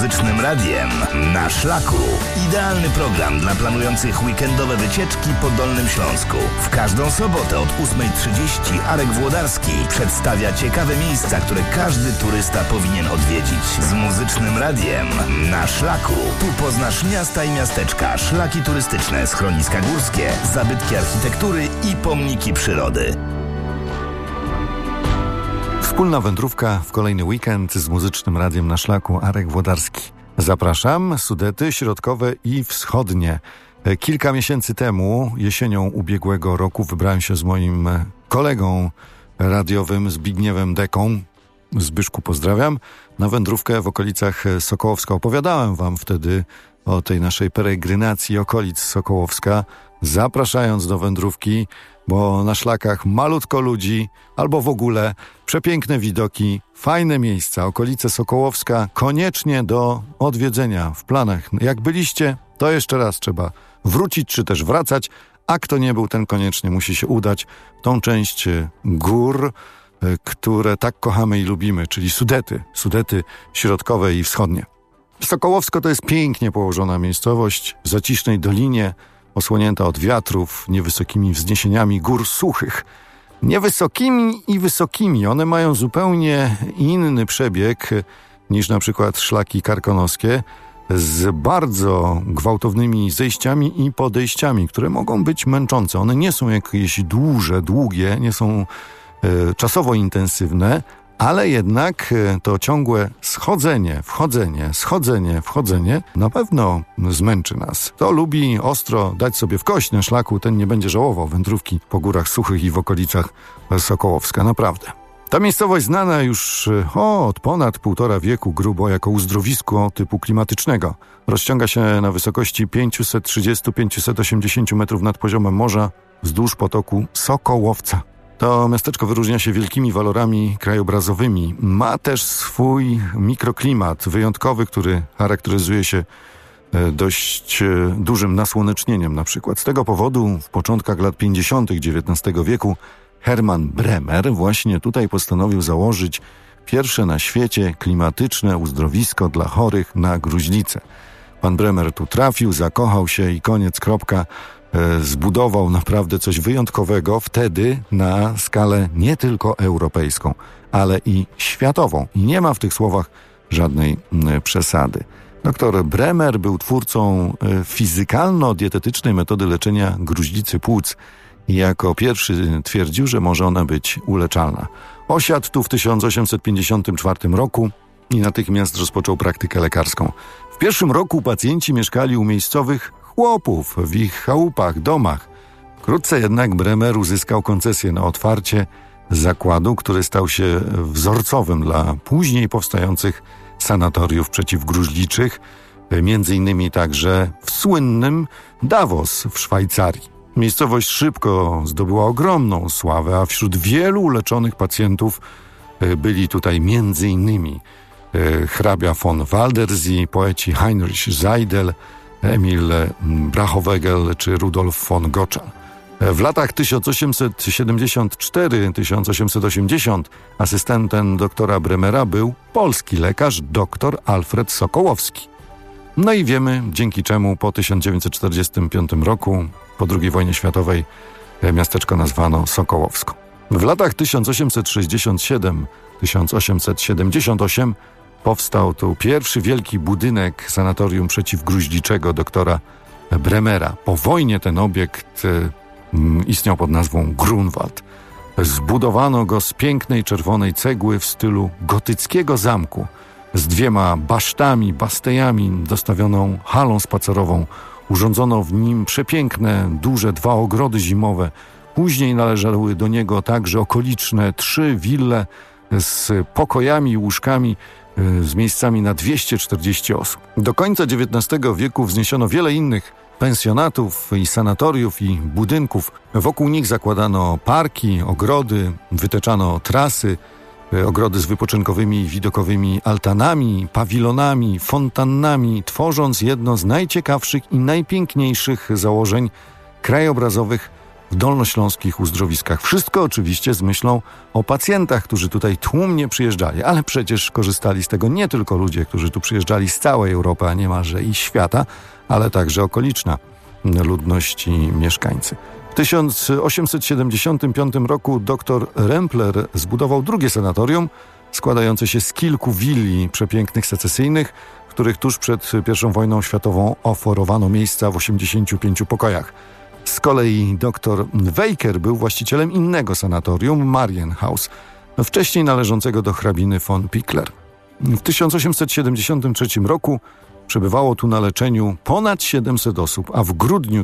Muzycznym Radiem na szlaku. Idealny program dla planujących weekendowe wycieczki po Dolnym Śląsku. W każdą sobotę od 8:30 Arek Włodarski przedstawia ciekawe miejsca, które każdy turysta powinien odwiedzić. Z Muzycznym Radiem na szlaku. Tu poznasz miasta i miasteczka, szlaki turystyczne, schroniska górskie, zabytki architektury i pomniki przyrody. Wspólna wędrówka w kolejny weekend z Muzycznym Radiem na szlaku. Arek Włodarski. Zapraszam. Sudety środkowe i wschodnie. Kilka miesięcy temu, jesienią ubiegłego roku, wybrałem się z moim kolegą radiowym Zbigniewem Deką. Zbyszku pozdrawiam. Na wędrówkę w okolicach Sokołowska. Opowiadałem wam wtedy o tej naszej peregrinacji okolic Sokołowska, zapraszając do wędrówki, bo na szlakach malutko ludzi, albo w ogóle przepiękne widoki, fajne miejsca. Okolice Sokołowska koniecznie do odwiedzenia w planach. Jak byliście, to jeszcze raz trzeba wrócić, czy też wracać, a kto nie był, ten koniecznie musi się udać w tą część gór, które tak kochamy i lubimy, czyli Sudety środkowe i wschodnie. Sokołowsko to jest pięknie położona miejscowość w zacisznej dolinie, osłonięta od wiatrów, niewysokimi wzniesieniami gór suchych. Niewysokimi i wysokimi. One mają zupełnie inny przebieg niż na przykład szlaki karkonoskie, z bardzo gwałtownymi zejściami i podejściami, które mogą być męczące. One nie są jakieś długie, nie są czasowo intensywne, ale jednak to ciągłe wchodzenie na pewno zmęczy nas. Kto lubi ostro dać sobie w kość na szlaku, ten nie będzie żałował wędrówki po górach suchych i w okolicach Sokołowska. Naprawdę. Ta miejscowość znana już od ponad 1,5 wieku grubo jako uzdrowisko typu klimatycznego. Rozciąga się na wysokości 530-580 metrów nad poziomem morza wzdłuż potoku Sokołowca. To miasteczko wyróżnia się wielkimi walorami krajobrazowymi. Ma też swój mikroklimat wyjątkowy, który charakteryzuje się dość dużym nasłonecznieniem na przykład. Z tego powodu w początkach lat 50. XIX wieku Hermann Bremer właśnie tutaj postanowił założyć pierwsze na świecie klimatyczne uzdrowisko dla chorych na gruźlicę. Pan Bremer tu trafił, zakochał się i koniec, kropka. Zbudował naprawdę coś wyjątkowego wtedy na skalę nie tylko europejską, ale i światową. I nie ma w tych słowach żadnej przesady. Dr Bremer był twórcą fizykalno-dietetycznej metody leczenia gruźlicy płuc i jako pierwszy twierdził, że może ona być uleczalna. Osiadł tu w 1854 roku i natychmiast rozpoczął praktykę lekarską. W pierwszym roku pacjenci mieszkali u miejscowych chłopów w ich chałupach, domach. Wkrótce jednak Bremer uzyskał koncesję na otwarcie zakładu, który stał się wzorcowym dla później powstających sanatoriów przeciwgruźliczych, między innymi także w słynnym Davos w Szwajcarii. Miejscowość szybko zdobyła ogromną sławę, a wśród wielu uleczonych pacjentów byli tutaj między innymi hrabia von Waldersee, poeci Heinrich Seidel, Emil Brachowegel czy Rudolf von Gottschall. W latach 1874-1880 asystentem doktora Bremera był polski lekarz dr Alfred Sokołowski. No i wiemy, dzięki czemu po 1945 roku, po II wojnie światowej, miasteczko nazwano Sokołowsko. W latach 1867-1878 powstał tu pierwszy wielki budynek sanatorium przeciwgruźliczego doktora Bremera. Po wojnie ten obiekt istniał pod nazwą Grunwald. Zbudowano go z pięknej czerwonej cegły w stylu gotyckiego zamku z 2 basztami, bastejami, dostawioną halą spacerową. Urządzono w nim przepiękne, duże 2 ogrody zimowe. Później należały do niego także okoliczne 3 wille z pokojami i łóżkami, z miejscami na 240 osób. Do końca XIX wieku wzniesiono wiele innych pensjonatów i sanatoriów i budynków. Wokół nich zakładano parki, ogrody, wytyczano trasy, ogrody z wypoczynkowymi i widokowymi altanami, pawilonami, fontannami, tworząc jedno z najciekawszych i najpiękniejszych założeń krajobrazowych w dolnośląskich uzdrowiskach. Wszystko oczywiście z myślą o pacjentach, którzy tutaj tłumnie przyjeżdżali, ale przecież korzystali z tego nie tylko ludzie, którzy tu przyjeżdżali z całej Europy, a niemalże i świata, ale także okoliczna ludność i mieszkańcy. W 1875 roku dr Rempler zbudował drugie sanatorium, składające się z kilku willi przepięknych secesyjnych, w których tuż przed I wojną światową oferowano miejsca w 85 pokojach. Z kolei dr Wejker był właścicielem innego sanatorium, Marienhaus, wcześniej należącego do hrabiny von Pickler. W 1873 roku przebywało tu na leczeniu ponad 700 osób, a w grudniu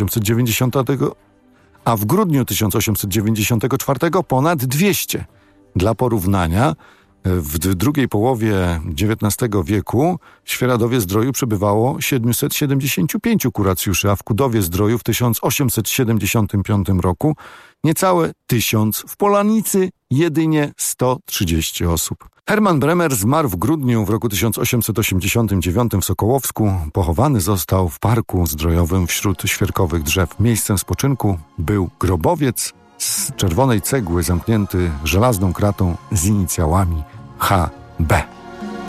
1894 ponad 200. Dla porównania, w drugiej połowie XIX wieku w Świeradowie-Zdroju przebywało 775 kuracjuszy, a w Kudowie-Zdroju w 1875 roku niecałe 1000, w Polanicy jedynie 130 osób. Hermann Bremer zmarł w grudniu w roku 1889 w Sokołowsku. Pochowany został w Parku Zdrojowym wśród świerkowych drzew. Miejscem spoczynku był grobowiec z czerwonej cegły zamknięty żelazną kratą z inicjałami HB.